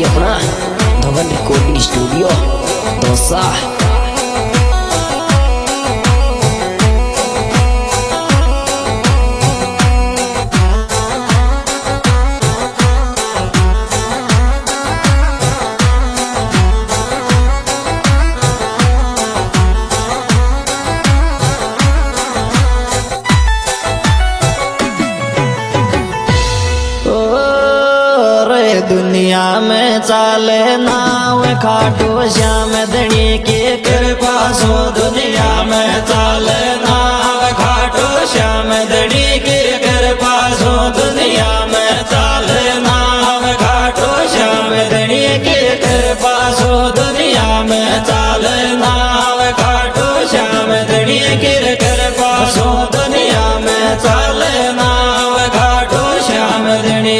भाई अपना Dhawan recording studio Dausa. दुनिया में चाले नाव खाटू श्याम धनी की कृपा सो। दुनिया में चाले नाव खाटू श्याम धनी की कृपा सो। दुनिया में चाले नाव खाटू श्याम धनी की कृपा सो। दुनिया में चाले नाव खाटू श्याम धनी की कृपा सो। दुनिया में चाले नाव खाटू श्याम धनी।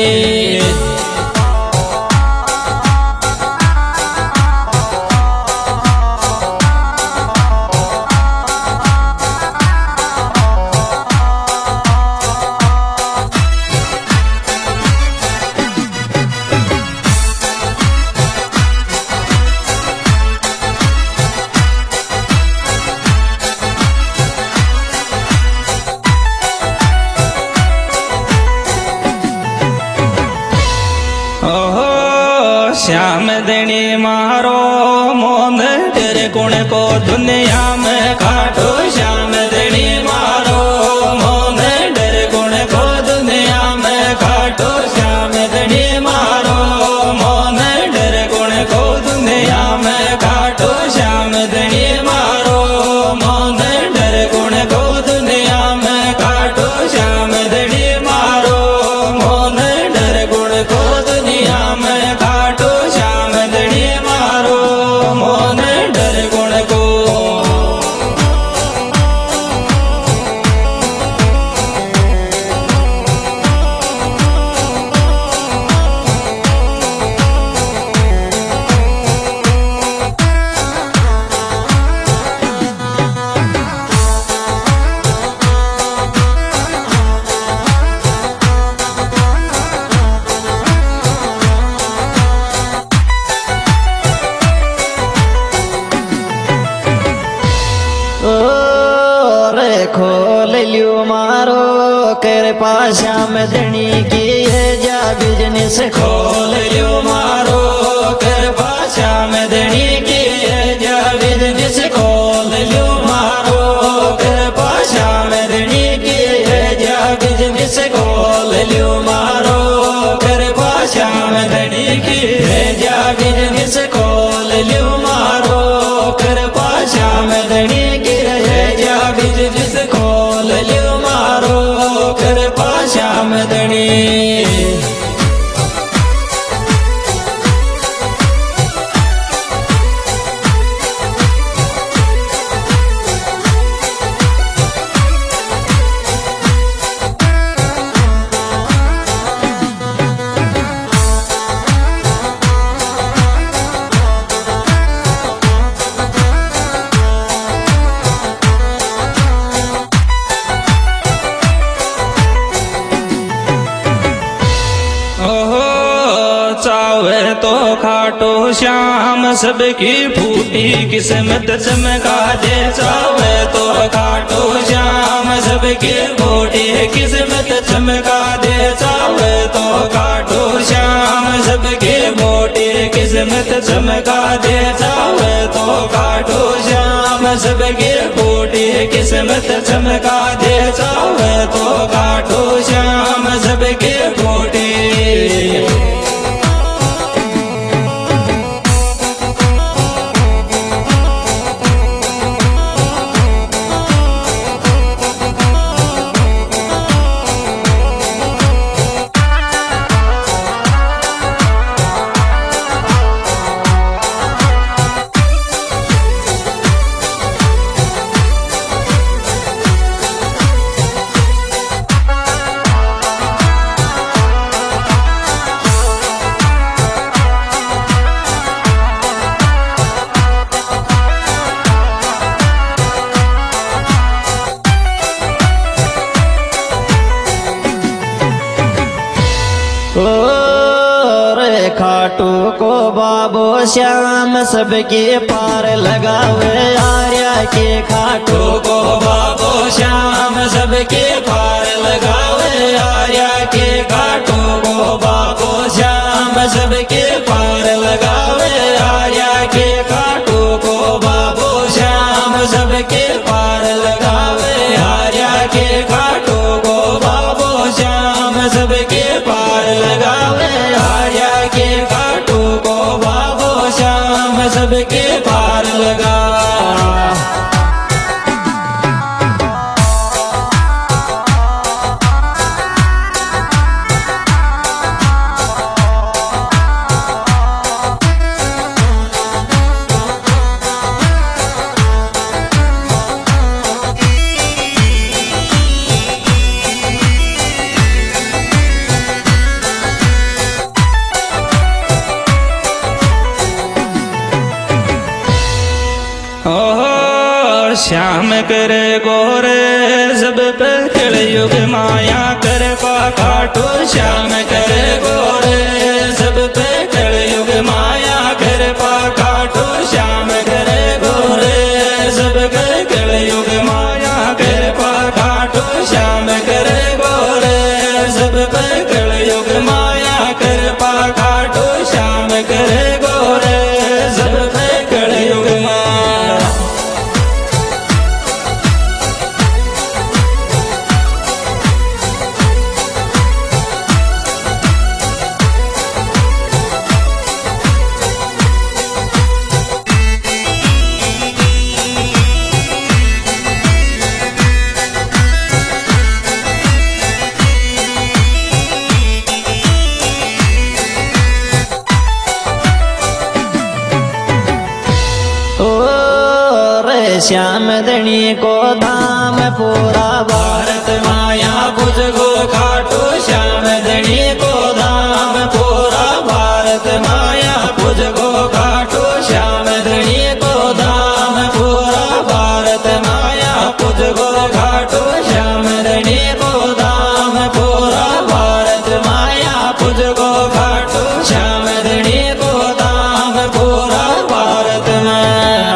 श्याम धनी मारो मोन डर गुण को दुनिया में खाटो। श्याम धनी मारो मोन डर गुण को दुनिया में खाटो। श्याम धनी मारो मोन डर गुण को दुनिया में खाटो। श्याम धनी मारो मोन डर गुण को दुनिया में खाटो। श्याम धनी मारो मोन डर गुण को दुनिया में खाटो। श्याम धनी मारो मोन डर गुण को। खोल लियो मारो कृपा श्याम धनी की है जा बिजनेस। खोल लियो मारो कृपा श्याम धनी की है जा बिजनेस। खोल लियो मारो कृपा श्याम धनी की है जा बिजनेस। खोल लियो मारो कृपा श्याम धनी की है जा बिजनेस। खोल लियो मारो कृपा श्याम धनी की है जा बिजनेस। खोल लियो मारो कृपा श्याम धनी। चावे तो खाटो श्याम सबकी फूटी किस्मत चमका दे। चावे तो खाटो श्याम सबकी फूटी किस्मत चमका दे। चावे तो खाटो श्याम सबकी फूटी किस्मत चमका दे। चावे तो खाटो श्याम सबकी फूटी किस्मत चमका दे। चावे तो खाटो श्याम सबकी फूटी। खाटू को बाबो श्याम सबके पार लगावे आर्या के खाटू को बाबो श्याम सबके पार लगावे आर्या के खाटू को बाबो श्याम सबके पार लगावे आर्या के खाटू को बाबो श्याम सबके पार लगावे आर्या के खाटू को बाबो श्याम सबके पार लगावे आर्या के खाटू को बाबो श्याम सबके पार लगा। श्याम करे गोरे सब पे कलयुग माया कर खाटू श्याम करे गोरे सब पे कलयुग माया कर खाटू श्याम करे गोरे सब पे कलयुग माया कर खाटू श्याम करे गोरे सब पे कलयुग माया कर खाटू श्याम करे गोरे सब पे कलयुग माया। श्याम धनी को धाम पूरा भारत माया बुझगो खाटू श्याम धनी को धाम पूरा भारत माया बुझगो खाटू श्याम धनी को धाम पूरा भारत माया बुझगो खाटू श्याम धनी को धाम पूरा भारत माया बुझगो खाटू श्याम धनी को धाम पूरा भारत माया।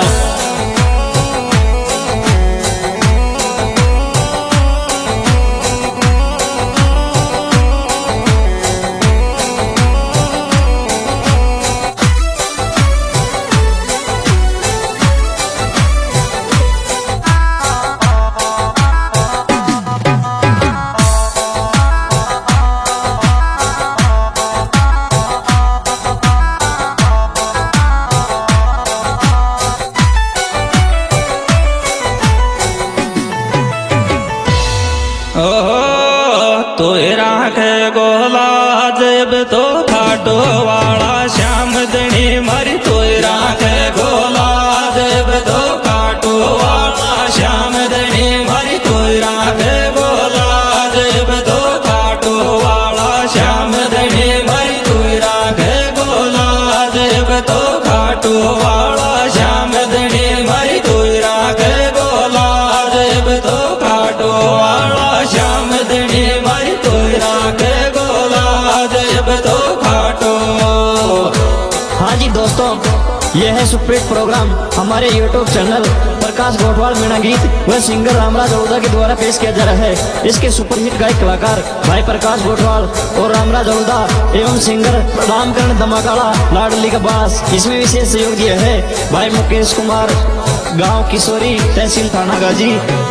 तो राख गोला जब तो खाटो वाला श्याम धनी मरी तो राख गोला जब तो खाटो वाला श्याम धनी मरी तो राख गोला जब तो खाटो वाला श्याम धनी मरी तो राख गोला जब तो खाटो वाला श्याम धनी मरी तो राख गोला जब तो खाटो वाला श्याम धनी मरी तो राख गोला जब तो खाटो। हाँ जी दोस्तों, यह है सुप्रीत प्रोग्राम हमारे YouTube चैनल प्रकाश गोठवाल मीणा गीत व सिंगर रामराज अरोड़ा के द्वारा पेश किया जा रहा है। इसके सुपरहिट गायक कलाकार भाई प्रकाश गोठवाल और रामराज अरोड़ा एवं सिंगर रामकरण धमाकाड़ा लाडली का बास। इसमें विशेष सहयोग दिया है भाई मुकेश कुमार, गाँव किशोरी, तहसील थाना गाजी।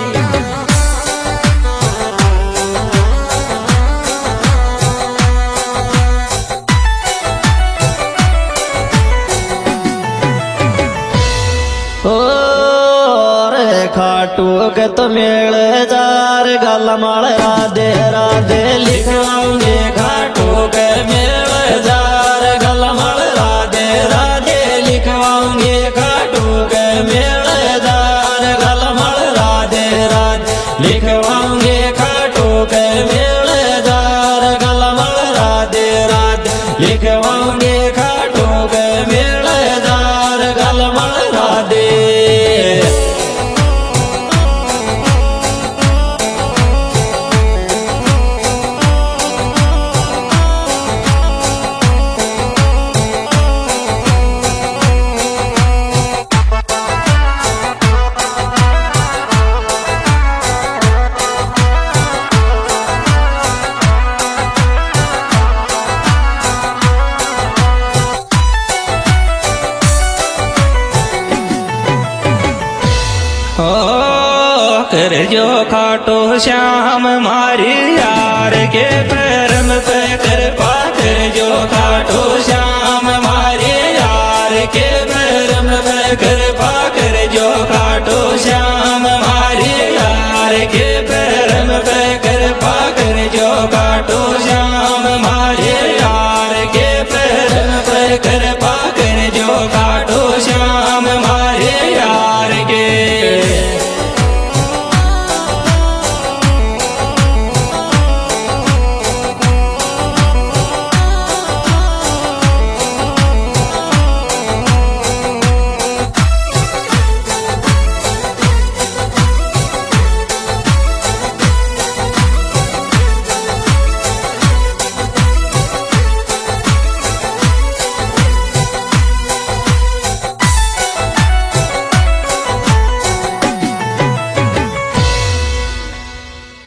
खाटू के तो मेल जार गलमाल राधे राधे लिखवाऊंगे खाटू के मेल जार गलमाल राधे राधे लिखवाऊंगे खाटू के मेल जार गलमाल राधे राधे लिखवाऊंगे खाटू के मेल जार गलमाल राधे राधे लिखवाऊंगे खाटू के मेल जार गलमाल राधे। जो खाटो श्याम मारी यार के